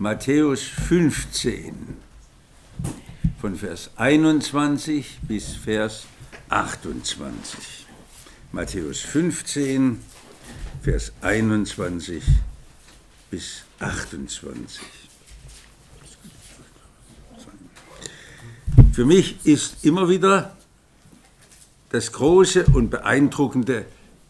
Matthäus 15, von Vers 21 bis Vers 28. Matthäus 15, Vers 21 bis 28. Für mich ist immer wieder das Große und Beeindruckende,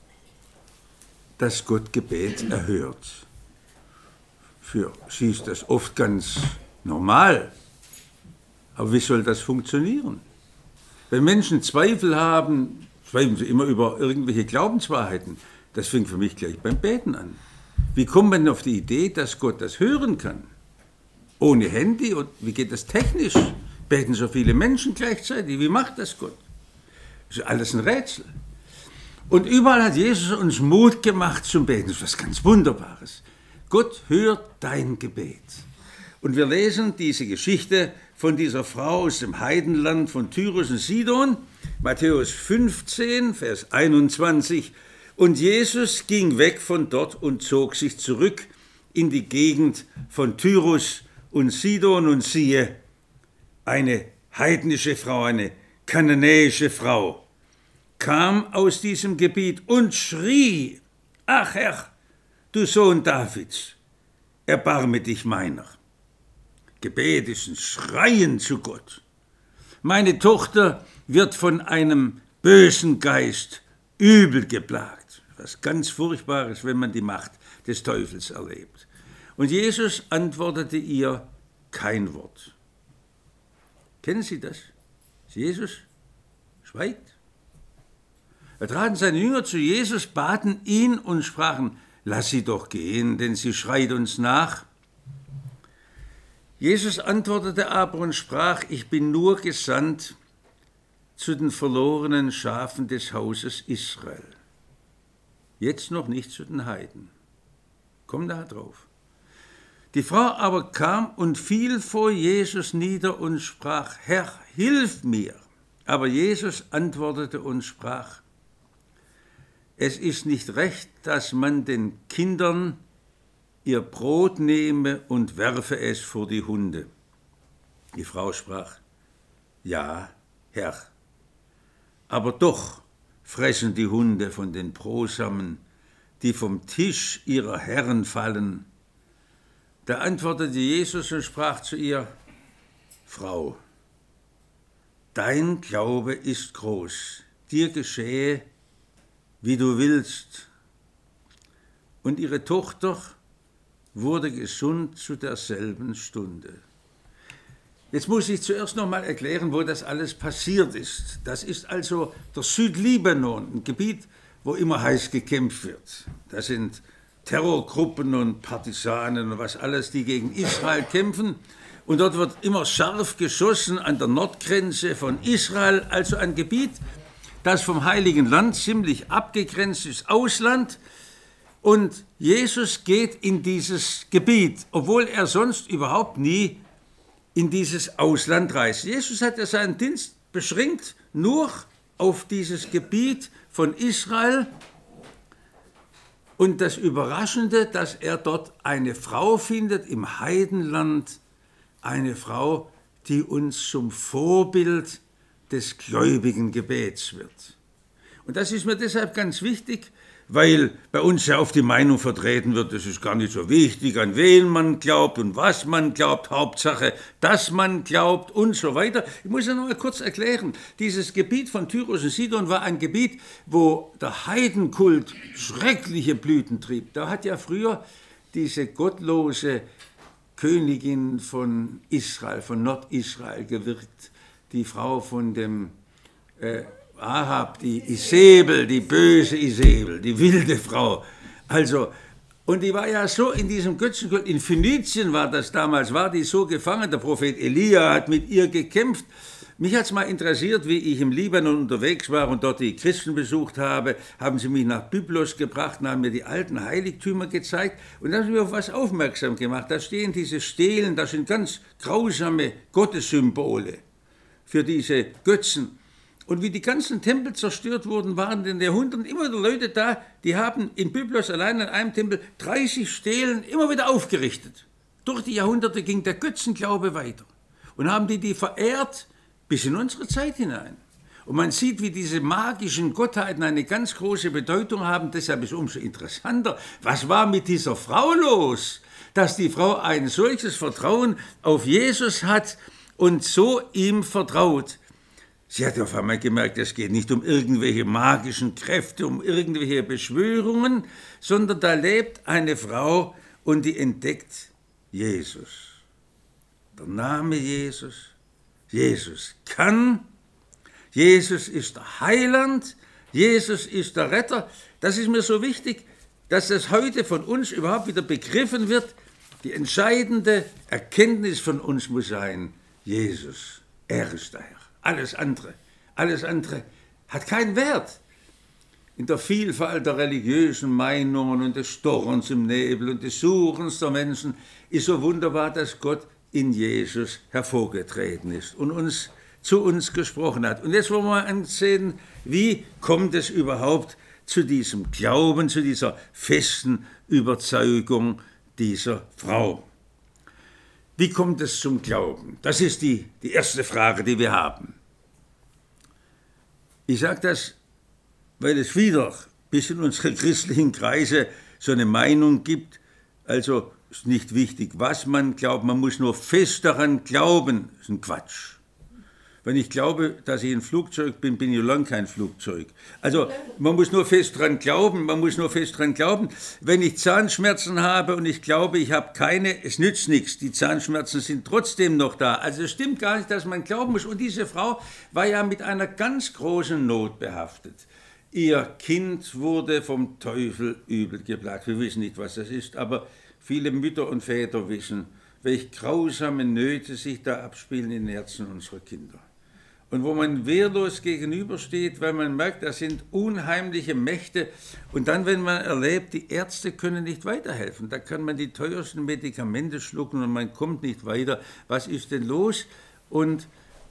dass Gott Gebet erhört. Für sie ist das oft ganz normal. Aber wie soll das funktionieren? Wenn Menschen Zweifel haben, zweifeln sie immer über irgendwelche Glaubenswahrheiten. Das fängt für mich gleich beim Beten an. Wie kommt man auf die Idee, dass Gott das hören kann? Ohne Handy? Und wie geht das technisch? Beten so viele Menschen gleichzeitig? Wie macht das Gott? Das ist alles ein Rätsel. Und überall hat Jesus uns Mut gemacht zum Beten. Das ist was ganz Wunderbares. Gott hört dein Gebet. Und wir lesen diese Geschichte von dieser Frau aus dem Heidenland von Tyrus und Sidon, Matthäus 15, Vers 21. Und Jesus ging weg von dort und zog sich zurück in die Gegend von Tyrus und Sidon. Und siehe, eine heidnische Frau, eine kananäische Frau, kam aus diesem Gebiet und schrie: Ach Herr, du Sohn Davids, erbarme dich meiner. Gebet ist ein Schreien zu Gott. Meine Tochter wird von einem bösen Geist übel geplagt. Was ganz Furchtbares, wenn man die Macht des Teufels erlebt. Und Jesus antwortete ihr kein Wort. Kennen Sie das? Jesus schweigt. Da traten seine Jünger zu Jesus, baten ihn und sprachen: Lass sie doch gehen, denn sie schreit uns nach. Jesus antwortete aber und sprach: Ich bin nur gesandt zu den verlorenen Schafen des Hauses Israel. Jetzt noch nicht zu den Heiden. Komm da drauf. Die Frau aber kam und fiel vor Jesus nieder und sprach: Herr, hilf mir. Aber Jesus antwortete und sprach: Es ist nicht recht, dass man den Kindern ihr Brot nehme und werfe es vor die Hunde. Die Frau sprach: Ja, Herr, aber doch fressen die Hunde von den Brosamen, die vom Tisch ihrer Herren fallen. Da antwortete Jesus und sprach zu ihr: Frau, dein Glaube ist groß, dir geschehe, wie du willst. Und ihre Tochter wurde gesund zu derselben Stunde. Jetzt muss ich zuerst noch mal erklären, wo das alles passiert ist. Das ist also der Südlibanon, ein Gebiet, wo immer heiß gekämpft wird. Da sind Terrorgruppen und Partisanen und was alles, die gegen Israel kämpfen. Und dort wird immer scharf geschossen an der Nordgrenze von Israel, also ein Gebiet, das vom Heiligen Land ziemlich abgegrenzt ist, Ausland. Und Jesus geht in dieses Gebiet, obwohl er sonst überhaupt nie in dieses Ausland reist. Jesus hat ja seinen Dienst beschränkt nur auf dieses Gebiet von Israel. Und das Überraschende, dass er dort eine Frau findet im Heidenland, eine Frau, die uns zum Vorbild des gläubigen Gebets wird. Und das ist mir deshalb ganz wichtig, weil bei uns ja oft die Meinung vertreten wird, es ist gar nicht so wichtig, an wen man glaubt und was man glaubt, Hauptsache, dass man glaubt und so weiter. Ich muss ja noch mal kurz erklären, dieses Gebiet von Tyrus und Sidon war ein Gebiet, wo der Heidenkult schreckliche Blüten trieb. Da hat ja früher diese gottlose Königin von Israel, von Nordisrael gewirkt, die Frau von dem Ahab, die Isebel, die böse Isebel, die wilde Frau. Also, und die war ja so in diesem Götzenkult, in Phönizien war das damals, war die so gefangen, der Prophet Elia hat mit ihr gekämpft. Mich hat es mal interessiert, wie ich im Libanon unterwegs war und dort die Christen besucht habe, haben sie mich nach Byblos gebracht und haben mir die alten Heiligtümer gezeigt und da haben sie mir auf was aufmerksam gemacht. Da stehen diese Stelen, das sind ganz grausame Gottessymbole für diese Götzen. Und wie die ganzen Tempel zerstört wurden, waren in den Jahrhunderten immer wieder Leute da, die haben in Byblos allein in einem Tempel 30 Stelen immer wieder aufgerichtet. Durch die Jahrhunderte ging der Götzenglaube weiter und haben die verehrt bis in unsere Zeit hinein. Und man sieht, wie diese magischen Gottheiten eine ganz große Bedeutung haben. Deshalb ist es umso interessanter, was war mit dieser Frau los, dass die Frau ein solches Vertrauen auf Jesus hat und so ihm vertraut. Sie hat auf einmal gemerkt, es geht nicht um irgendwelche magischen Kräfte, um irgendwelche Beschwörungen, sondern da lebt eine Frau und die entdeckt Jesus. Der Name Jesus. Jesus kann, Jesus ist der Heiland, Jesus ist der Retter. Das ist mir so wichtig, dass das heute von uns überhaupt wieder begriffen wird. Die entscheidende Erkenntnis von uns muss sein, Jesus, er ist der Herr. Alles andere hat keinen Wert. In der Vielfalt der religiösen Meinungen und des Storrens im Nebel und des Suchens der Menschen ist so wunderbar, dass Gott in Jesus hervorgetreten ist und zu uns gesprochen hat. Und jetzt wollen wir ansehen, wie kommt es überhaupt zu diesem Glauben, zu dieser festen Überzeugung dieser Frau. Wie kommt es zum Glauben? Das ist die erste Frage, die wir haben. Ich sage das, weil es wieder bis in unsere christlichen Kreise so eine Meinung gibt, also ist nicht wichtig, was man glaubt, man muss nur fest daran glauben. Das ist ein Quatsch. Wenn ich glaube, dass ich ein Flugzeug bin, bin ich lang kein Flugzeug. Also man muss nur fest dran glauben, Wenn ich Zahnschmerzen habe und ich glaube, ich habe keine, es nützt nichts, die Zahnschmerzen sind trotzdem noch da. Also es stimmt gar nicht, dass man glauben muss. Und diese Frau war ja mit einer ganz großen Not behaftet. Ihr Kind wurde vom Teufel übel geplagt. Wir wissen nicht, was das ist, aber viele Mütter und Väter wissen, welche grausame Nöte sich da abspielen in den Herzen unserer Kinder. Und wo man wehrlos gegenübersteht, weil man merkt, das sind unheimliche Mächte. Und dann, wenn man erlebt, die Ärzte können nicht weiterhelfen, da kann man die teuersten Medikamente schlucken und man kommt nicht weiter. Was ist denn los? Und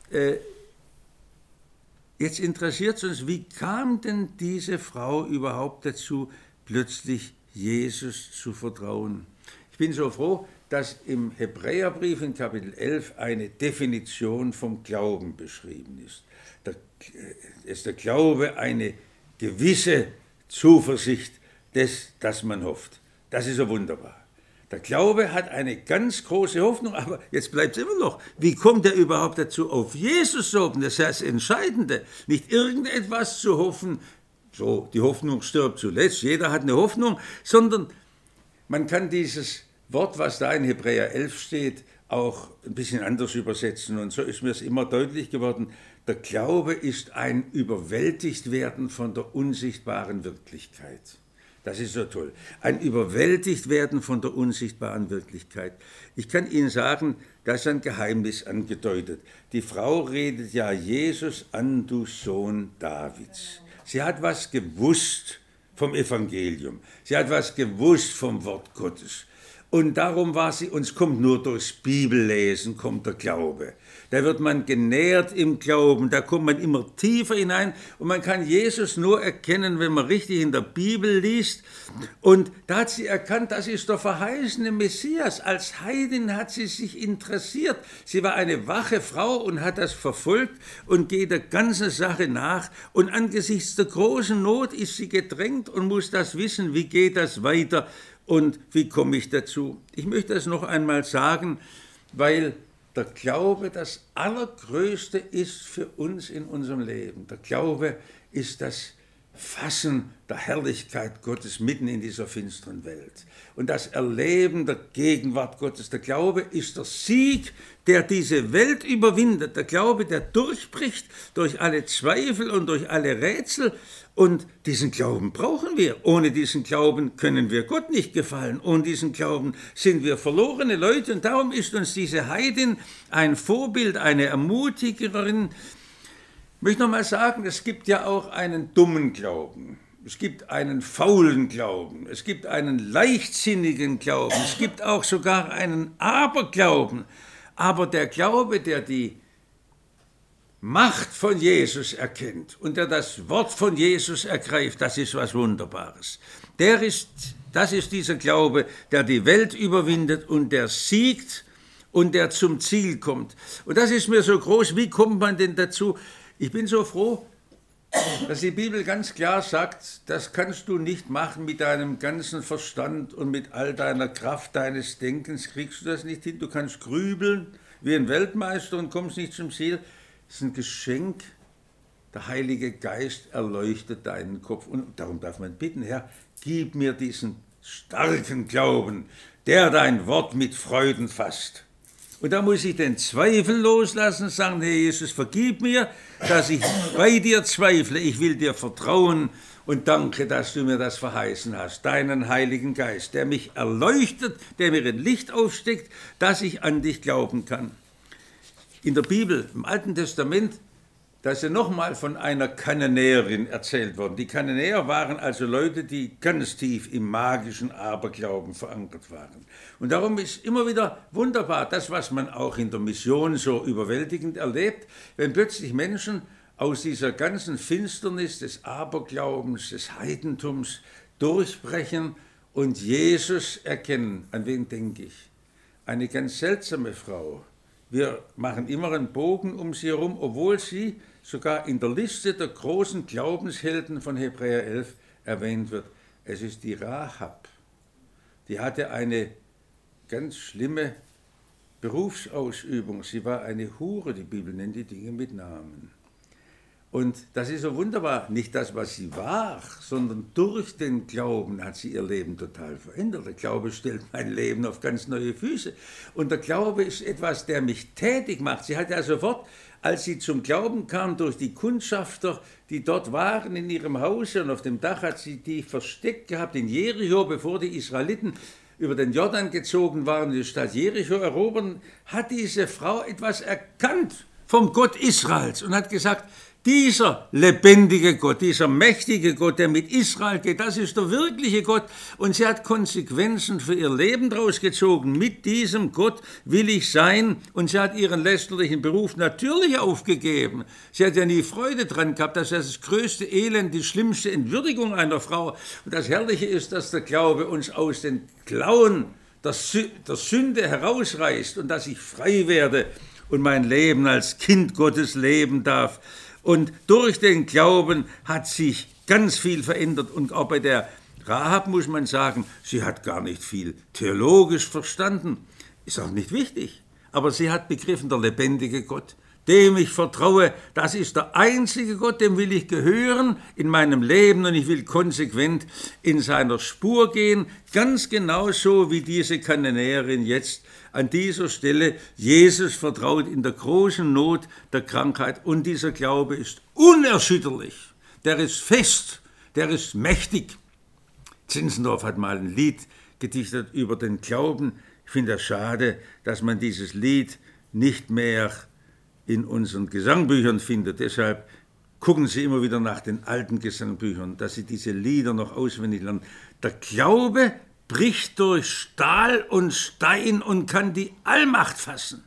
jetzt interessiert es uns, wie kam denn diese Frau überhaupt dazu, plötzlich Jesus zu vertrauen? Ich bin so froh, dass im Hebräerbrief in Kapitel 11 eine Definition vom Glauben beschrieben ist. Da ist der Glaube eine gewisse Zuversicht des, dass man hofft. Das ist so wunderbar. Der Glaube hat eine ganz große Hoffnung, aber jetzt bleibt es immer noch. Wie kommt er überhaupt dazu, auf Jesus zu hoffen? Das ist das Entscheidende. Nicht irgendetwas zu hoffen, so die Hoffnung stirbt zuletzt, jeder hat eine Hoffnung, sondern man kann dieses Wort, was da in Hebräer 11 steht, auch ein bisschen anders übersetzen. Und so ist mir es immer deutlich geworden, der Glaube ist ein Überwältigtwerden von der unsichtbaren Wirklichkeit. Das ist so toll. Ein Überwältigtwerden von der unsichtbaren Wirklichkeit. Ich kann Ihnen sagen, da ist ein Geheimnis angedeutet. Die Frau redet ja Jesus an, du Sohn Davids. Sie hat was gewusst vom Evangelium. Sie hat was gewusst vom Wort Gottes. Und darum war sie, uns kommt nur durchs Bibellesen, kommt der Glaube. Da wird man genährt im Glauben, da kommt man immer tiefer hinein und man kann Jesus nur erkennen, wenn man richtig in der Bibel liest. Und da hat sie erkannt, das ist der verheißene Messias. Als Heidin hat sie sich interessiert. Sie war eine wache Frau und hat das verfolgt und geht der ganzen Sache nach. Und angesichts der großen Not ist sie gedrängt und muss das wissen, wie geht das weiter. Und wie komme ich dazu? Ich möchte das noch einmal sagen, weil der Glaube das Allergrößte ist für uns in unserem Leben. Der Glaube ist das Fassen der Herrlichkeit Gottes mitten in dieser finsteren Welt. Und das Erleben der Gegenwart Gottes. Der Glaube ist der Sieg, der diese Welt überwindet. Der Glaube, der durchbricht durch alle Zweifel und durch alle Rätsel. Und diesen Glauben brauchen wir. Ohne diesen Glauben können wir Gott nicht gefallen. Ohne diesen Glauben sind wir verlorene Leute. Und darum ist uns diese Heidin ein Vorbild, eine Ermutigerin. Ich möchte noch mal sagen, es gibt ja auch einen dummen Glauben. Es gibt einen faulen Glauben. Es gibt einen leichtsinnigen Glauben. Es gibt auch sogar einen Aberglauben. Aber der Glaube, der die Macht von Jesus erkennt und der das Wort von Jesus ergreift, das ist was Wunderbares. Das ist dieser Glaube, der die Welt überwindet und der siegt und der zum Ziel kommt. Und das ist mir so groß, wie kommt man denn dazu? Ich bin so froh, dass die Bibel ganz klar sagt, das kannst du nicht machen mit deinem ganzen Verstand und mit all deiner Kraft deines Denkens, kriegst du das nicht hin. Du kannst grübeln wie ein Weltmeister und kommst nicht zum Ziel. Das ist ein Geschenk. Der Heilige Geist erleuchtet deinen Kopf. Und darum darf man bitten, Herr, gib mir diesen starken Glauben, der dein Wort mit Freuden fasst. Und da muss ich den Zweifel loslassen und sagen, Herr Jesus, vergib mir, dass ich bei dir zweifle. Ich will dir vertrauen und danke, dass du mir das verheißen hast. Deinen Heiligen Geist, der mich erleuchtet, der mir ein Licht aufsteckt, dass ich an dich glauben kann. In der Bibel, im Alten Testament, da ist ja nochmal von einer Kananäerin erzählt worden. Die Kananäer waren also Leute, die ganz tief im magischen Aberglauben verankert waren. Und darum ist immer wieder wunderbar, das, was man auch in der Mission so überwältigend erlebt, wenn plötzlich Menschen aus dieser ganzen Finsternis des Aberglaubens, des Heidentums durchbrechen und Jesus erkennen. An wen denke ich? Eine ganz seltsame Frau. Wir machen immer einen Bogen um sie herum, obwohl sie sogar in der Liste der großen Glaubenshelden von Hebräer 11 erwähnt wird. Es ist die Rahab. Die hatte eine ganz schlimme Berufsausübung. Sie war eine Hure, die Bibel nennt die Dinge mit Namen. Und das ist so wunderbar, nicht das, was sie war, sondern durch den Glauben hat sie ihr Leben total verändert. Der Glaube stellt mein Leben auf ganz neue Füße. Und der Glaube ist etwas, der mich tätig macht. Sie hat ja sofort, als sie zum Glauben kam, durch die Kundschafter, die dort waren in ihrem Hause und auf dem Dach hat sie die versteckt gehabt in Jericho, bevor die Israeliten über den Jordan gezogen waren, die Stadt Jericho erobern, hat diese Frau etwas erkannt vom Gott Israels und hat gesagt, dieser lebendige Gott, dieser mächtige Gott, der mit Israel geht, das ist der wirkliche Gott. Und sie hat Konsequenzen für ihr Leben daraus gezogen. Mit diesem Gott will ich sein. Und sie hat ihren lästerlichen Beruf natürlich aufgegeben. Sie hat ja nie Freude dran gehabt. Das ist das größte Elend, die schlimmste Entwürdigung einer Frau. Und das Herrliche ist, dass der Glaube uns aus den Klauen der Sünde herausreißt und dass ich frei werde und mein Leben als Kind Gottes leben darf. Und durch den Glauben hat sich ganz viel verändert. Und auch bei der Rahab muss man sagen, sie hat gar nicht viel theologisch verstanden. Ist auch nicht wichtig. Aber sie hat begriffen, der lebendige Gott, dem ich vertraue, das ist der einzige Gott, dem will ich gehören in meinem Leben und ich will konsequent in seiner Spur gehen. Ganz genauso wie diese Kananäerin jetzt an dieser Stelle Jesus vertraut in der großen Not der Krankheit. Und dieser Glaube ist unerschütterlich, der ist fest, der ist mächtig. Zinzendorf hat mal ein Lied gedichtet über den Glauben. Ich finde es schade, dass man dieses Lied nicht mehr in unseren Gesangbüchern findet. Deshalb gucken Sie immer wieder nach den alten Gesangbüchern, dass Sie diese Lieder noch auswendig lernen. Der Glaube bricht durch Stahl und Stein und kann die Allmacht fassen.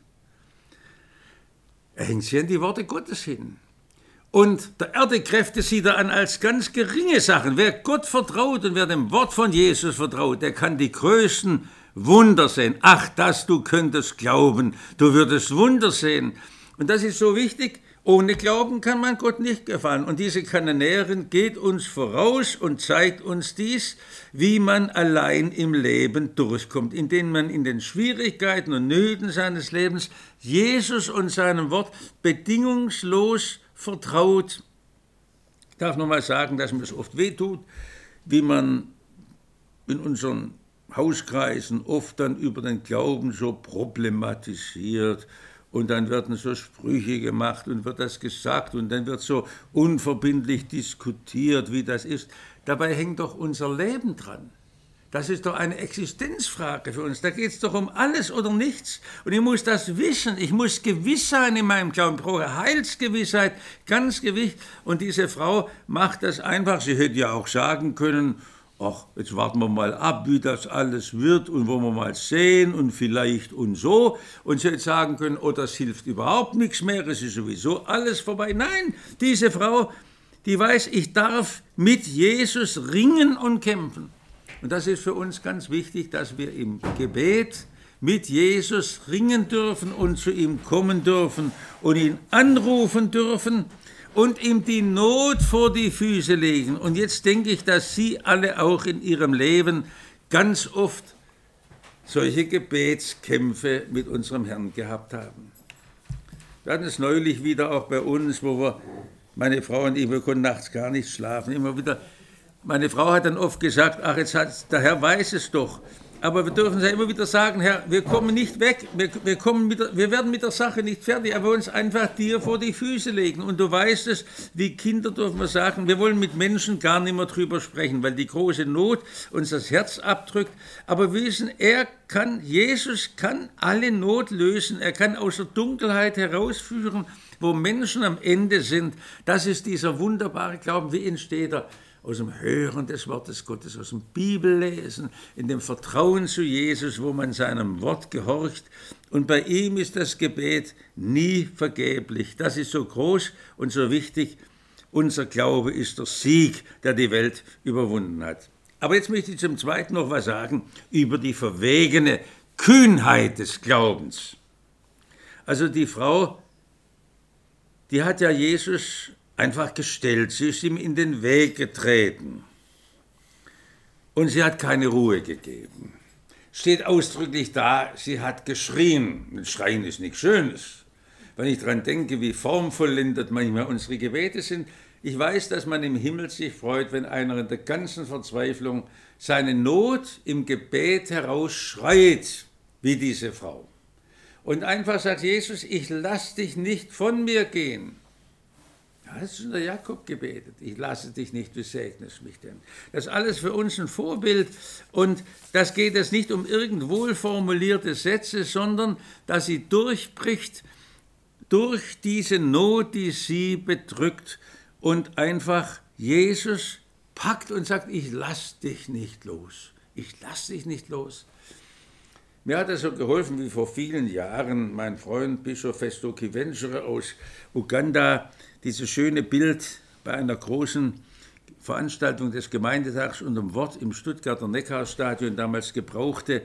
Er hängt sich an die Worte Gottes hin. Und der Erdekräfte sieht er an als ganz geringe Sachen. Wer Gott vertraut und wer dem Wort von Jesus vertraut, der kann die größten Wunder sehen. Ach, dass du könntest glauben, du würdest Wunder sehen. Und das ist so wichtig. Ohne Glauben kann man Gott nicht gefallen. Und diese Kananäerin geht uns voraus und zeigt uns dies, wie man allein im Leben durchkommt, indem man in den Schwierigkeiten und Nöten seines Lebens Jesus und seinem Wort bedingungslos vertraut. Ich darf nochmal sagen, dass mir es oft wehtut, wie man in unseren Hauskreisen oft dann über den Glauben so problematisiert. Und dann werden so Sprüche gemacht und wird das gesagt und dann wird so unverbindlich diskutiert, wie das ist. Dabei hängt doch unser Leben dran. Das ist doch eine Existenzfrage für uns. Da geht es doch um alles oder nichts. Und ich muss das wissen. Ich muss gewiss sein in meinem Glauben. Ich brauche Heilsgewissheit, ganz gewiss. Und diese Frau macht das einfach. Sie hätte ja auch sagen können, ach, jetzt warten wir mal ab, wie das alles wird und wollen wir mal sehen und vielleicht und so. Und sie jetzt sagen können, oh, das hilft überhaupt nichts mehr, es ist sowieso alles vorbei. Nein, diese Frau, die weiß, ich darf mit Jesus ringen und kämpfen. Und das ist für uns ganz wichtig, dass wir im Gebet mit Jesus ringen dürfen und zu ihm kommen dürfen und ihn anrufen dürfen und ihm die Not vor die Füße legen. Und jetzt denke ich, dass Sie alle auch in Ihrem Leben ganz oft solche Gebetskämpfe mit unserem Herrn gehabt haben. Wir hatten es neulich wieder auch bei uns, wo meine Frau und ich, wir konnten nachts gar nicht schlafen. Immer wieder, meine Frau hat dann oft gesagt, ach, jetzt der Herr weiß es doch. Aber wir dürfen ja immer wieder sagen, Herr, wir kommen nicht weg, wir werden mit der Sache nicht fertig, aber uns einfach dir vor die Füße legen. Und du weißt es, wie Kinder dürfen wir sagen, wir wollen mit Menschen gar nicht mehr drüber sprechen, weil die große Not uns das Herz abdrückt. Aber wir wissen, Jesus kann alle Not lösen, er kann aus der Dunkelheit herausführen, wo Menschen am Ende sind. Das ist dieser wunderbare Glauben. Wie entsteht er? Aus dem Hören des Wortes Gottes, aus dem Bibellesen, in dem Vertrauen zu Jesus, wo man seinem Wort gehorcht. Und bei ihm ist das Gebet nie vergeblich. Das ist so groß und so wichtig. Unser Glaube ist der Sieg, der die Welt überwunden hat. Aber jetzt möchte ich zum Zweiten noch was sagen über die verwegene Kühnheit des Glaubens. Also die Frau, die hat ja Jesus einfach gestellt, sie ist ihm in den Weg getreten und sie hat keine Ruhe gegeben. Steht ausdrücklich da, sie hat geschrien. Und Schreien ist nichts Schönes. Wenn ich daran denke, wie formvollendet manchmal unsere Gebete sind, ich weiß, dass man im Himmel sich freut, wenn einer in der ganzen Verzweiflung seine Not im Gebet herausschreit, wie diese Frau. Und einfach sagt, Jesus, ich lass dich nicht von mir gehen. Ja, das ist der Jakob gebetet. Ich lasse dich nicht, du segnest mich denn. Das ist alles für uns ein Vorbild. Und das geht es nicht um irgend wohlformulierte Sätze, sondern dass sie durchbricht durch diese Not, die sie bedrückt und einfach Jesus packt und sagt, ich lasse dich nicht los. Ich lasse dich nicht los. Mir hat es so geholfen, wie vor vielen Jahren mein Freund Bischof Festo Kiventure aus Uganda dieses schöne Bild bei einer großen Veranstaltung des Gemeindetags unterm Wort im Stuttgarter Neckarstadion damals gebrauchte.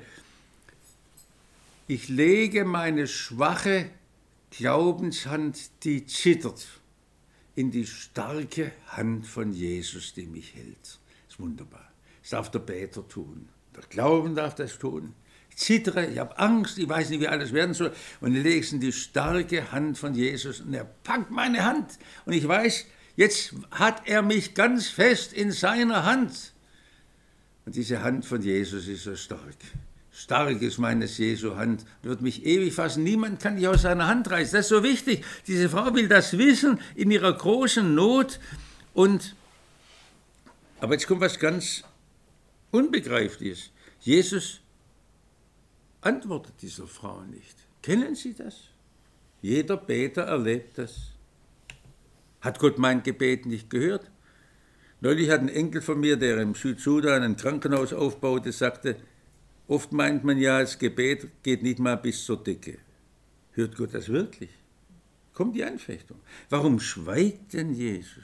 Ich lege meine schwache Glaubenshand, die zittert, in die starke Hand von Jesus, die mich hält. Das ist wunderbar. Das darf der Beter tun. Der Glauben darf das tun. Ich zittere, ich habe Angst, ich weiß nicht, wie alles werden soll. Und ich lege es in die starke Hand von Jesus und er packt meine Hand. Und ich weiß, jetzt hat er mich ganz fest in seiner Hand. Und diese Hand von Jesus ist so stark. Stark ist meines Jesu Hand, wird mich ewig fassen. Niemand kann dich aus seiner Hand reißen. Das ist so wichtig. Diese Frau will das wissen in ihrer großen Not. Aber jetzt kommt was ganz Unbegreifliches. Jesus antwortet dieser Frau nicht. Kennen Sie das? Jeder Beter erlebt das. Hat Gott mein Gebet nicht gehört? Neulich hat ein Enkel von mir, der im Südsudan ein Krankenhaus aufbaute, sagte, oft meint man ja, das Gebet geht nicht mal bis zur Decke. Hört Gott das wirklich? Kommt die Anfechtung. Warum schweigt denn Jesus?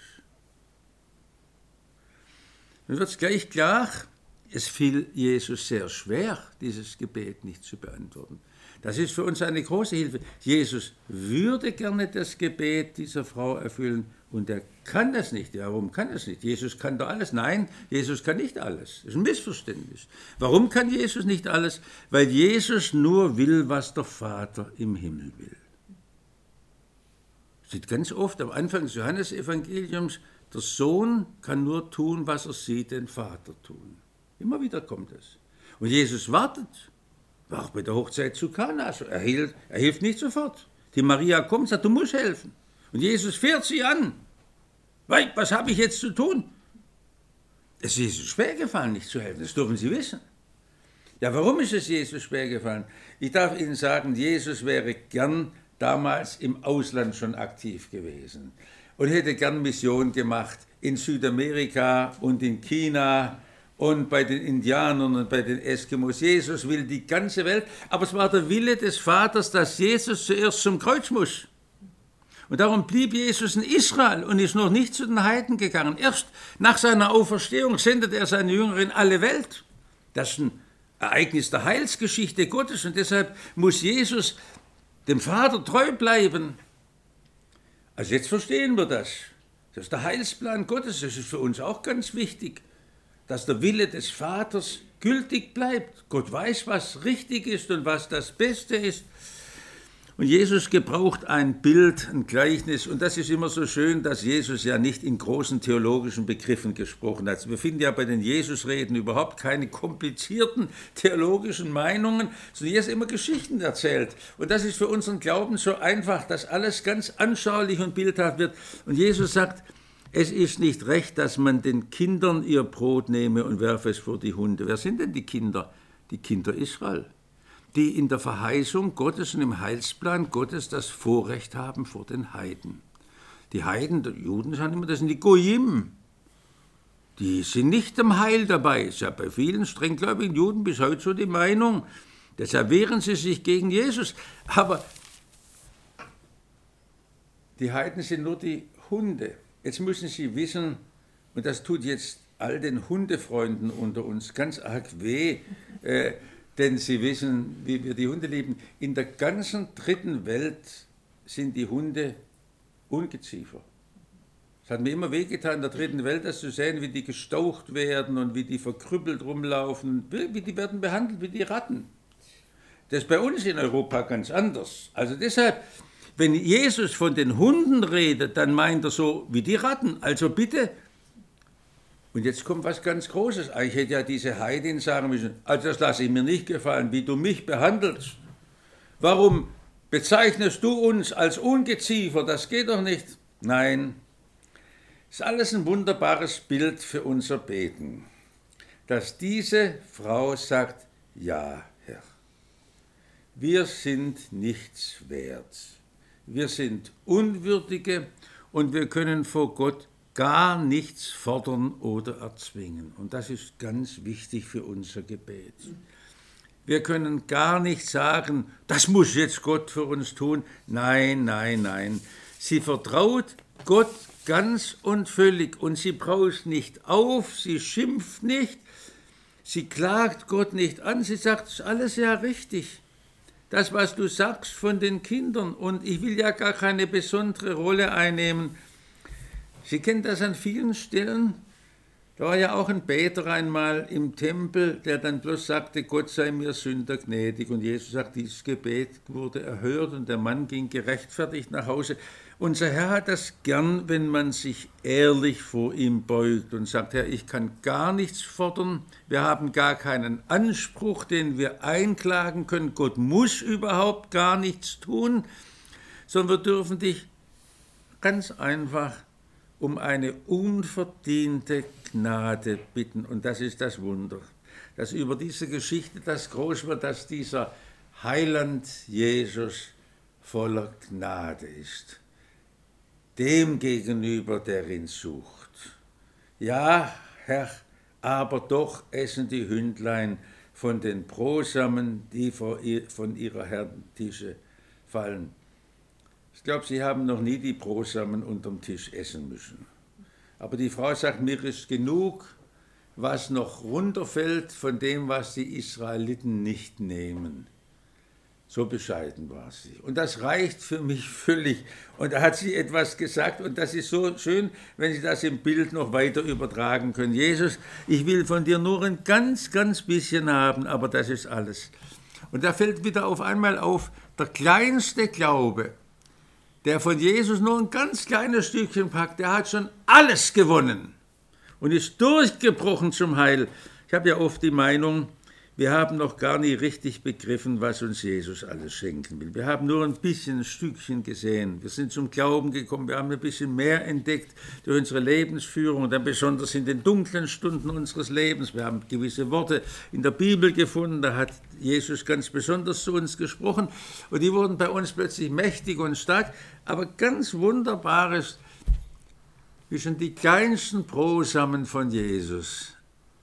Dann wird es gleich klar, es fiel Jesus sehr schwer, dieses Gebet nicht zu beantworten. Das ist für uns eine große Hilfe. Jesus würde gerne das Gebet dieser Frau erfüllen und er kann das nicht. Ja, warum kann er es nicht? Jesus kann doch alles. Nein, Jesus kann nicht alles. Das ist ein Missverständnis. Warum kann Jesus nicht alles? Weil Jesus nur will, was der Vater im Himmel will. Das steht ganz oft am Anfang des Johannesevangeliums, der Sohn kann nur tun, was er sieht, den Vater tun. Immer wieder kommt es. Und Jesus wartet. War auch bei der Hochzeit zu Kana. Er hilft nicht sofort. Die Maria kommt und sagt, du musst helfen. Und Jesus fährt sie an. Weil, was habe ich jetzt zu tun? Es ist Jesus schwer gefallen, nicht zu helfen. Das dürfen Sie wissen. Ja, warum ist es Jesus schwer gefallen? Ich darf Ihnen sagen, Jesus wäre gern damals im Ausland schon aktiv gewesen und hätte gern Mission gemacht in Südamerika und in China und bei den Indianern und bei den Eskimos. Jesus will die ganze Welt, aber es war der Wille des Vaters, dass Jesus zuerst zum Kreuz muss. Und darum blieb Jesus in Israel und ist noch nicht zu den Heiden gegangen. Erst nach seiner Auferstehung sendet er seine Jünger in alle Welt. Das ist ein Ereignis der Heilsgeschichte Gottes und deshalb muss Jesus dem Vater treu bleiben. Also jetzt verstehen wir das. Das ist der Heilsplan Gottes. Das ist für uns auch ganz wichtig, dass der Wille des Vaters gültig bleibt. Gott weiß, was richtig ist und was das Beste ist. Und Jesus gebraucht ein Bild, ein Gleichnis. Und das ist immer so schön, dass Jesus ja nicht in großen theologischen Begriffen gesprochen hat. Wir finden ja bei den Jesusreden überhaupt keine komplizierten theologischen Meinungen, sondern er hat immer Geschichten erzählt. Und das ist für unseren Glauben so einfach, dass alles ganz anschaulich und bildhaft wird. Und Jesus sagt, es ist nicht recht, dass man den Kindern ihr Brot nehme und werfe es vor die Hunde. Wer sind denn die Kinder? Die Kinder Israel, die in der Verheißung Gottes und im Heilsplan Gottes das Vorrecht haben vor den Heiden. Die Heiden, die Juden sagen immer, das sind die Goyim. Die sind nicht am Heil dabei. Das ist ja bei vielen strenggläubigen Juden bis heute so die Meinung. Deshalb wehren sie sich gegen Jesus. Aber die Heiden sind nur die Hunde. Jetzt müssen Sie wissen, und das tut jetzt all den Hundefreunden unter uns ganz arg weh, denn Sie wissen, wie wir die Hunde lieben. In der ganzen dritten Welt sind die Hunde Ungeziefer. Es hat mir immer wehgetan, in der dritten Welt das zu sehen, wie die gestaucht werden und wie die verkrüppelt rumlaufen, wie die werden behandelt wie die Ratten. Das ist bei uns in Europa ganz anders. Also deshalb, wenn Jesus von den Hunden redet, dann meint er so wie die Ratten. Also bitte. Und jetzt kommt was ganz Großes. Ich hätte ja diese Heidin sagen müssen, also das lasse ich mir nicht gefallen, wie du mich behandelst. Warum bezeichnest du uns als Ungeziefer? Das geht doch nicht. Nein, ist alles ein wunderbares Bild für unser Beten. Dass diese Frau sagt, ja, Herr, wir sind nichts wert. Wir sind Unwürdige und wir können vor Gott gar nichts fordern oder erzwingen. Und das ist ganz wichtig für unser Gebet. Wir können gar nicht sagen, das muss jetzt Gott für uns tun. Nein, nein, nein. Sie vertraut Gott ganz und völlig und sie braust nicht auf, sie schimpft nicht, sie klagt Gott nicht an, sie sagt, es ist alles ja richtig. Das, was du sagst von den Kindern, und ich will ja gar keine besondere Rolle einnehmen. Sie kennen das an vielen Stellen. Da war ja auch ein Beter einmal im Tempel, der dann bloß sagte, Gott sei mir Sünder gnädig. Und Jesus sagt, dieses Gebet wurde erhört und der Mann ging gerechtfertigt nach Hause. Unser Herr hat das gern, wenn man sich ehrlich vor ihm beugt und sagt, Herr, ich kann gar nichts fordern, wir haben gar keinen Anspruch, den wir einklagen können, Gott muss überhaupt gar nichts tun, sondern wir dürfen dich ganz einfach um eine unverdiente Gnade bitten. Und das ist das Wunder, dass über diese Geschichte das groß wird, dass dieser Heiland Jesus voller Gnade ist. Dem gegenüber, der ihn sucht. Ja, Herr, aber doch essen die Hündlein von den Brosamen, die von ihrer Herrentische fallen. Ich glaube, Sie haben noch nie die Brosamen unterm Tisch essen müssen. Aber die Frau sagt, mir ist genug, was noch runterfällt von dem, was die Israeliten nicht nehmen. So bescheiden war sie. Und das reicht für mich völlig. Und da hat sie etwas gesagt, und das ist so schön, wenn Sie das im Bild noch weiter übertragen können. Jesus, ich will von dir nur ein ganz, ganz bisschen haben, aber das ist alles. Und da fällt wieder auf einmal auf, der kleinste Glaube, der von Jesus nur ein ganz kleines Stückchen packt, der hat schon alles gewonnen und ist durchgebrochen zum Heil. Ich habe ja oft die Meinung, wir haben noch gar nie richtig begriffen, was uns Jesus alles schenken will. Wir haben nur ein bisschen, ein Stückchen gesehen. Wir sind zum Glauben gekommen, wir haben ein bisschen mehr entdeckt durch unsere Lebensführung und dann besonders in den dunklen Stunden unseres Lebens. Wir haben gewisse Worte in der Bibel gefunden, da hat Jesus ganz besonders zu uns gesprochen und die wurden bei uns plötzlich mächtig und stark. Aber ganz wunderbar ist, wie schon die kleinsten Brosamen von Jesus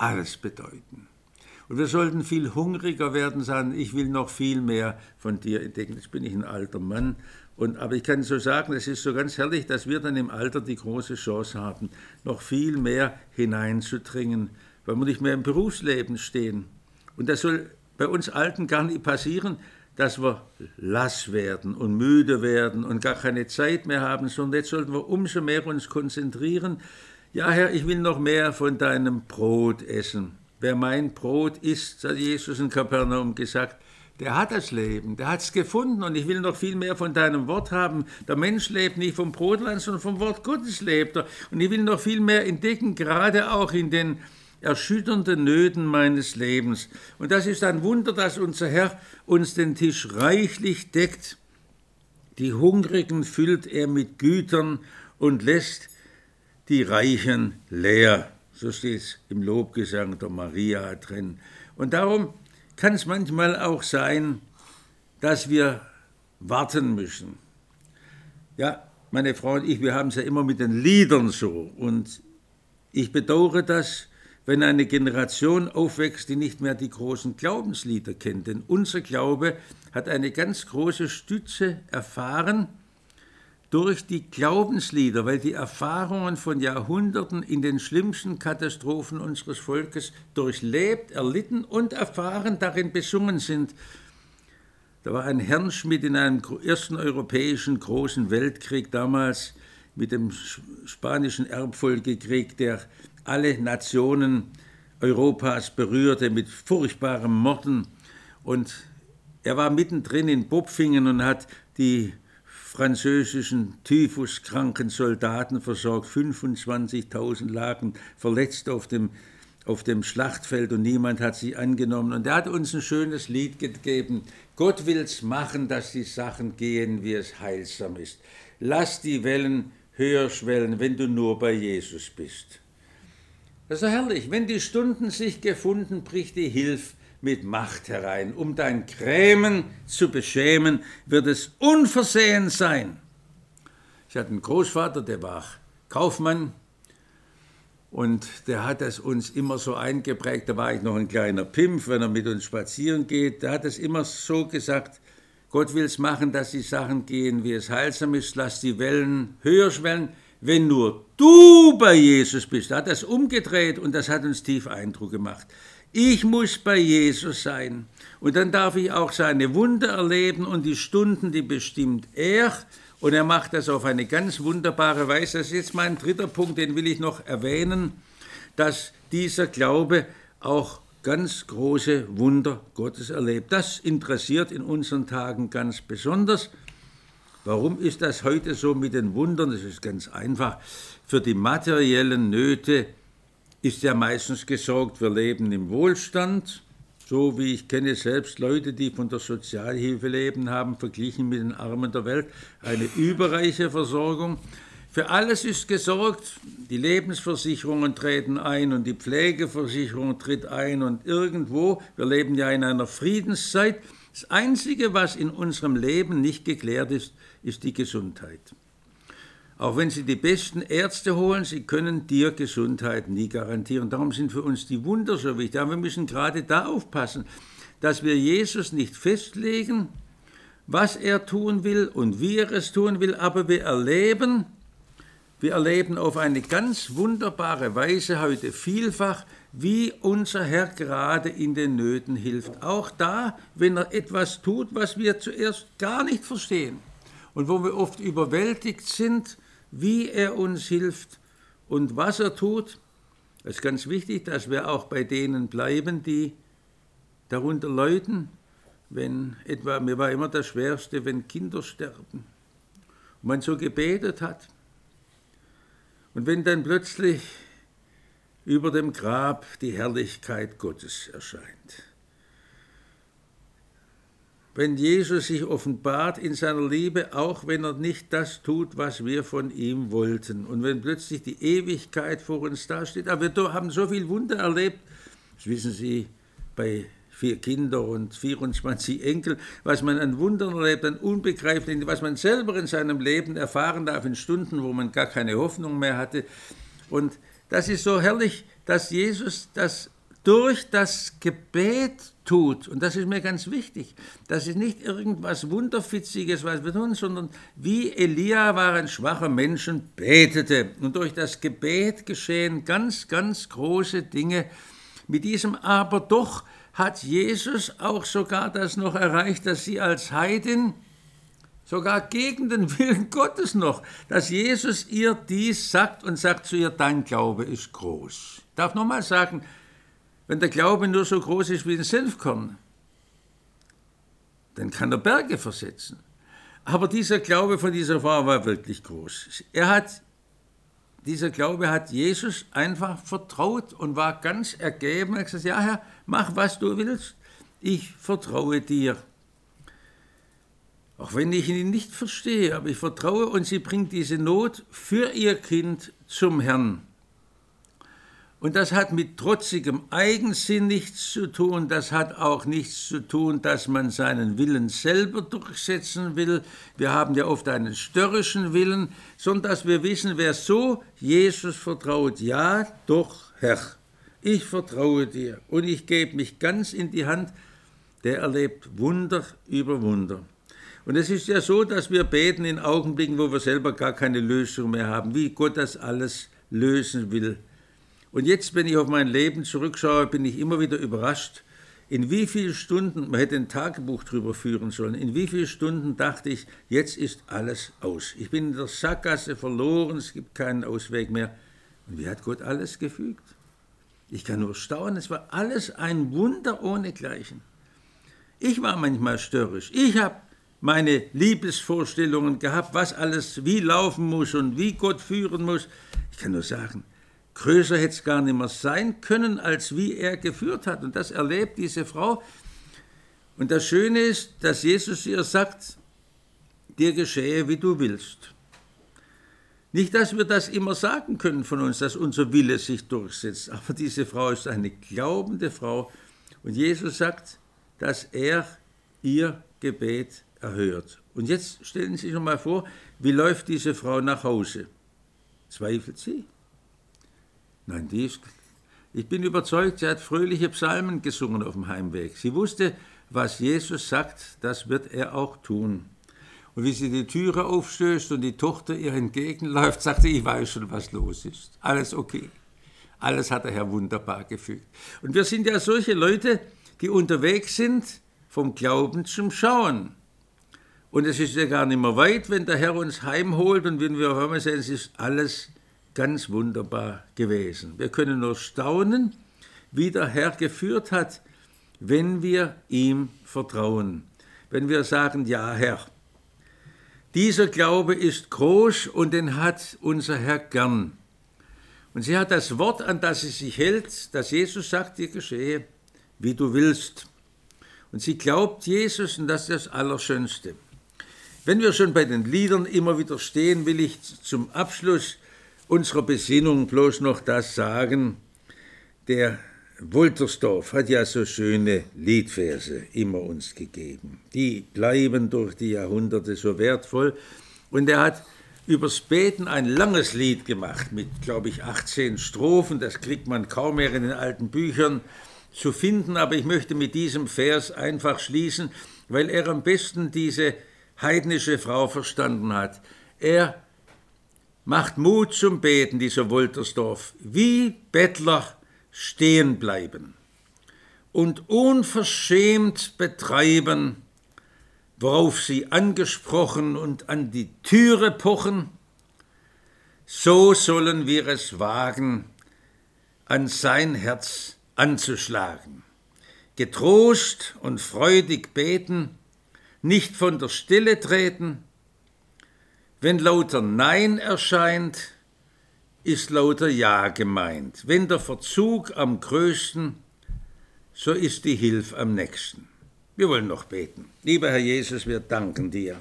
alles bedeuten. Und wir sollten viel hungriger werden, sagen, ich will noch viel mehr von dir entdecken. Jetzt bin ich ein alter Mann, aber ich kann so sagen, es ist so ganz herrlich, dass wir dann im Alter die große Chance haben, noch viel mehr hineinzudringen, weil wir nicht mehr im Berufsleben stehen. Und das soll bei uns Alten gar nicht passieren, dass wir lass werden und müde werden und gar keine Zeit mehr haben, sondern jetzt sollten wir umso mehr uns konzentrieren. Ja, Herr, ich will noch mehr von deinem Brot essen. Wer mein Brot isst, hat Jesus in Kapernaum gesagt, der hat das Leben, der hat es gefunden und ich will noch viel mehr von deinem Wort haben. Der Mensch lebt nicht vom Brotlein, sondern vom Wort Gottes lebt er. Und ich will noch viel mehr entdecken, gerade auch in den erschütternden Nöten meines Lebens. Und das ist ein Wunder, dass unser Herr uns den Tisch reichlich deckt. Die Hungrigen füllt er mit Gütern und lässt die Reichen leer. So steht es im Lobgesang der Maria drin. Und darum kann es manchmal auch sein, dass wir warten müssen. Ja, meine Frau und ich, wir haben es ja immer mit den Liedern so. Und ich bedauere das, wenn eine Generation aufwächst, die nicht mehr die großen Glaubenslieder kennt. Denn unser Glaube hat eine ganz große Stütze erfahren durch die Glaubenslieder, weil die Erfahrungen von Jahrhunderten in den schlimmsten Katastrophen unseres Volkes durchlebt, erlitten und erfahren, darin besungen sind. Da war ein Herrnschmidt in einem ersten europäischen großen Weltkrieg, damals mit dem spanischen Erbfolgekrieg, der alle Nationen Europas berührte mit furchtbaren Morden. Und er war mittendrin in Bopfingen und hat die französischen typhuskranken Soldaten versorgt. 25.000 lagen verletzt auf dem Schlachtfeld und niemand hat sie angenommen. Und er hat uns ein schönes Lied gegeben. Gott will's machen, dass die Sachen gehen, wie es heilsam ist. Lass die Wellen höher schwellen, wenn du nur bei Jesus bist. Das ist so herrlich. Wenn die Stunden sich gefunden, bricht die Hilfe mit Macht herein. Um dein Grämen zu beschämen, wird es unversehens sein. Ich hatte einen Großvater, der war Kaufmann und der hat das uns immer so eingeprägt. Da war ich noch ein kleiner Pimpf, wenn er mit uns spazieren geht. Der hat es immer so gesagt, Gott will es machen, dass die Sachen gehen, wie es heilsam ist. Lass die Wellen höher schwellen, wenn nur du bei Jesus bist. Er hat das umgedreht und das hat uns tief Eindruck gemacht. Ich muss bei Jesus sein und dann darf ich auch seine Wunder erleben und die Stunden, die bestimmt er. Und er macht das auf eine ganz wunderbare Weise. Das ist jetzt mein dritter Punkt, den will ich noch erwähnen, dass dieser Glaube auch ganz große Wunder Gottes erlebt. Das interessiert in unseren Tagen ganz besonders. Warum ist das heute so mit den Wundern? Das ist ganz einfach. Für die materiellen Nöte ist ja meistens gesorgt, wir leben im Wohlstand, so wie ich kenne selbst Leute, die von der Sozialhilfe leben, haben verglichen mit den Armen der Welt eine überreiche Versorgung. Für alles ist gesorgt, die Lebensversicherungen treten ein und die Pflegeversicherung tritt ein und irgendwo, wir leben ja in einer Friedenszeit, das Einzige, was in unserem Leben nicht geklärt ist, ist die Gesundheit. Auch wenn Sie die besten Ärzte holen, sie können dir Gesundheit nie garantieren. Darum sind für uns die Wunder so wichtig. Aber wir müssen gerade da aufpassen, dass wir Jesus nicht festlegen, was er tun will und wie er es tun will, aber wir erleben auf eine ganz wunderbare Weise heute vielfach, wie unser Herr gerade in den Nöten hilft. Auch da, wenn er etwas tut, was wir zuerst gar nicht verstehen und wo wir oft überwältigt sind, wie er uns hilft und was er tut. Es ist ganz wichtig, dass wir auch bei denen bleiben, die darunter leiden. Mir war immer das Schwerste, wenn Kinder sterben und man so gebetet hat. Und wenn dann plötzlich über dem Grab die Herrlichkeit Gottes erscheint. Wenn Jesus sich offenbart in seiner Liebe, auch wenn er nicht das tut, was wir von ihm wollten. Und wenn plötzlich die Ewigkeit vor uns dasteht. Aber wir haben so viel Wunder erlebt, das wissen Sie, bei 4 Kinder und 24 Enkel, was man an Wundern erlebt, an Unbegreiflichen, was man selber in seinem Leben erfahren darf, in Stunden, wo man gar keine Hoffnung mehr hatte. Und das ist so herrlich, dass Jesus das durch das Gebet tut, und das ist mir ganz wichtig, das ist nicht irgendwas Wunderfitziges, was wir tun, sondern wie Elia war ein schwacher Mensch und betete. Und durch das Gebet geschehen ganz, ganz große Dinge. Mit diesem aber doch hat Jesus auch sogar das noch erreicht, dass sie als Heidin, sogar gegen den Willen Gottes noch, dass Jesus ihr dies sagt und sagt zu ihr, dein Glaube ist groß. Ich darf nochmal sagen, wenn der Glaube nur so groß ist wie ein Senfkorn, dann kann er Berge versetzen. Aber dieser Glaube von dieser Frau war wirklich groß. Dieser Glaube hat Jesus einfach vertraut und war ganz ergeben. Er hat gesagt, ja Herr, mach was du willst, ich vertraue dir. Auch wenn ich ihn nicht verstehe, aber ich vertraue, und sie bringt diese Not für ihr Kind zum Herrn. Und das hat mit trotzigem Eigensinn nichts zu tun, das hat auch nichts zu tun, dass man seinen Willen selber durchsetzen will. Wir haben ja oft einen störrischen Willen, sondern dass wir wissen, wer so Jesus vertraut, ja doch Herr, ich vertraue dir und ich gebe mich ganz in die Hand, der erlebt Wunder über Wunder. Und es ist ja so, dass wir beten in Augenblicken, wo wir selber gar keine Lösung mehr haben, wie Gott das alles lösen will. Und jetzt, wenn ich auf mein Leben zurückschaue, bin ich immer wieder überrascht, in wie vielen Stunden, man hätte ein Tagebuch drüber führen sollen, in wie vielen Stunden dachte ich, jetzt ist alles aus. Ich bin in der Sackgasse verloren, es gibt keinen Ausweg mehr. Und wie hat Gott alles gefügt? Ich kann nur staunen, es war alles ein Wunder ohnegleichen. Ich war manchmal störrisch, ich habe meine Liebesvorstellungen gehabt, was alles wie laufen muss und wie Gott führen muss. Ich kann nur sagen, größer hätte es gar nicht mehr sein können, als wie er geführt hat. Und das erlebt diese Frau. Und das Schöne ist, dass Jesus ihr sagt, dir geschehe, wie du willst. Nicht, dass wir das immer sagen können von uns, dass unser Wille sich durchsetzt. Aber diese Frau ist eine glaubende Frau. Und Jesus sagt, dass er ihr Gebet erhört. Und jetzt stellen Sie sich noch mal vor, wie läuft diese Frau nach Hause? Zweifelt sie? Nein, ich bin überzeugt, sie hat fröhliche Psalmen gesungen auf dem Heimweg. Sie wusste, was Jesus sagt, das wird er auch tun. Und wie sie die Türe aufstößt und die Tochter ihr entgegenläuft, sagt sie, ich weiß schon, was los ist. Alles okay. Alles hat der Herr wunderbar gefügt. Und wir sind ja solche Leute, die unterwegs sind vom Glauben zum Schauen. Und es ist ja gar nicht mehr weit, wenn der Herr uns heimholt und wenn wir auf einmal sehen, es ist alles ganz wunderbar gewesen. Wir können nur staunen, wie der Herr geführt hat, wenn wir ihm vertrauen. Wenn wir sagen, ja Herr, dieser Glaube ist groß und den hat unser Herr gern. Und sie hat das Wort, an das sie sich hält, dass Jesus sagt, dir geschehe, wie du willst. Und sie glaubt Jesus und das ist das Allerschönste. Wenn wir schon bei den Liedern immer wieder stehen, will ich zum Abschluss unserer Besinnung bloß noch das sagen. Der Wolterstorff hat ja so schöne Liedverse immer uns gegeben. Die bleiben durch die Jahrhunderte so wertvoll. Und er hat übers Beten ein langes Lied gemacht mit, glaube ich, 18 Strophen. Das kriegt man kaum mehr in den alten Büchern zu finden. Aber ich möchte mit diesem Vers einfach schließen, weil er am besten diese heidnische Frau verstanden hat. Er macht Mut zum Beten, dieser Wolterstorff. Wie Bettler stehen bleiben und unverschämt betreiben, worauf sie angesprochen und an die Türe pochen, so sollen wir es wagen, an sein Herz anzuschlagen. Getrost und freudig beten, nicht von der Stelle treten. Wenn lauter Nein erscheint, ist lauter Ja gemeint. Wenn der Verzug am größten, so ist die Hilf am nächsten. Wir wollen noch beten. Lieber Herr Jesus, wir danken dir,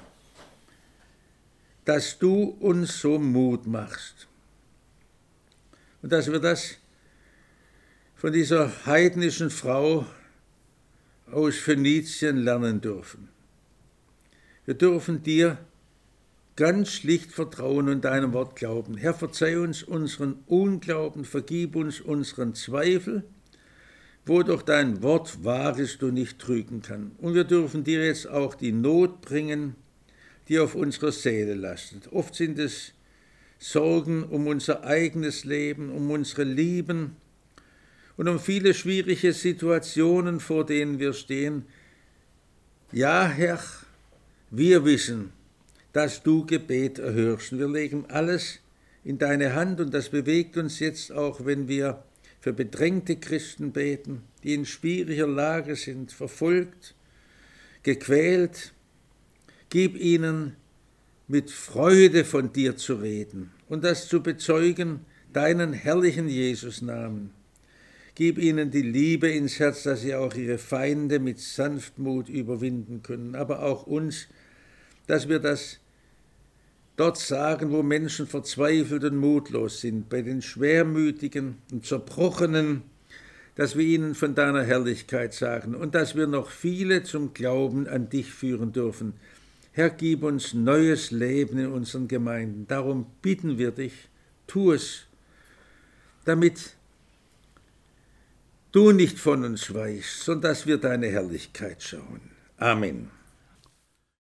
dass du uns so Mut machst und dass wir das von dieser heidnischen Frau aus Phönizien lernen dürfen. Wir dürfen dir ganz schlicht vertrauen und deinem Wort glauben. Herr, verzeih uns unseren Unglauben, vergib uns unseren Zweifel wo doch dein Wort wahr ist und nicht trügen kann. Und wir dürfen dir jetzt auch die Not bringen, die auf unserer Seele lastet. Oft sind es Sorgen um unser eigenes Leben, um unsere Lieben und um viele schwierige Situationen, vor denen wir stehen. Ja, Herr, wir wissen, dass du Gebet erhörst. Wir legen alles in deine Hand und das bewegt uns jetzt auch, wenn wir für bedrängte Christen beten, die in schwieriger Lage sind, verfolgt, gequält. Gib ihnen mit Freude von dir zu reden und das zu bezeugen, deinen herrlichen Jesus-Namen. Gib ihnen die Liebe ins Herz, dass sie auch ihre Feinde mit Sanftmut überwinden können, aber auch uns, dass wir das dort sagen, wo Menschen verzweifelt und mutlos sind, bei den Schwermütigen und Zerbrochenen, dass wir ihnen von deiner Herrlichkeit sagen und dass wir noch viele zum Glauben an dich führen dürfen. Herr, gib uns neues Leben in unseren Gemeinden. Darum bitten wir dich, tu es, damit du nicht von uns weichst, sondern dass wir deine Herrlichkeit schauen. Amen.